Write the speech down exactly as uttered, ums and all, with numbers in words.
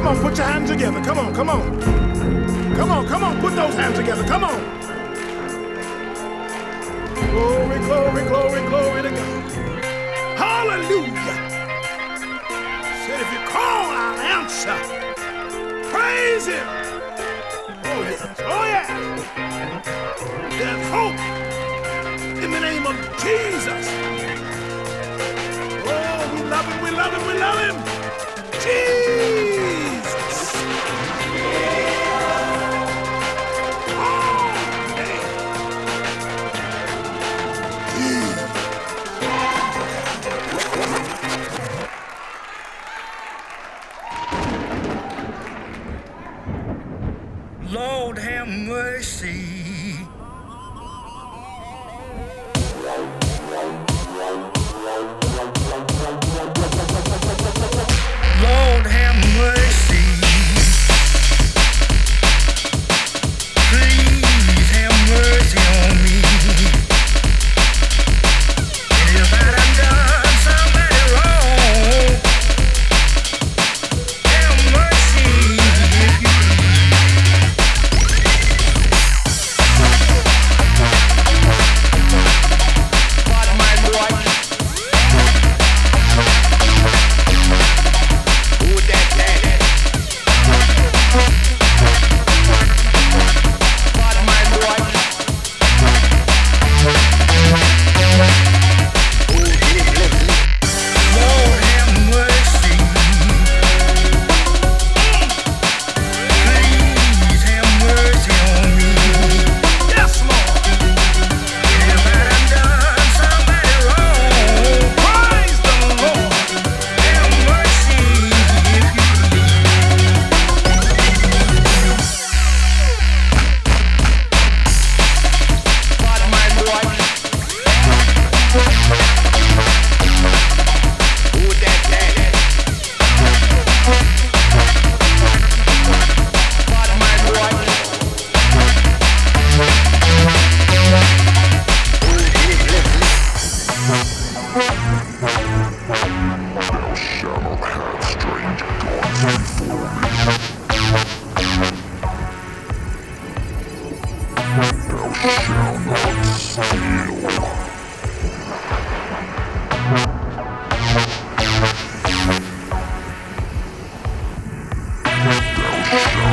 Come on, put your hands together. Come on, come on. Come on, come on, put those hands together. Come on. Glory, glory, glory, glory to God. Hallelujah. Said if you call, I'll answer. Praise Him. Oh yes, oh yes. There's hope in the name of Jesus. Oh, we love Him, we love Him, we love Him. Jesus. Oh, man. Lord have mercy. Lord have mercy. Please have mercy on me. And if I done done somebody wrong, have mercy if you But my boy, who that that? But my boy, who did it? Lord have mercy. Please have mercy on me. Yes, Lord. And if I done done somebody wrong, Praise the Lord. have mercy if you But my boy, who that that? But my boy, who did it? Thou shalt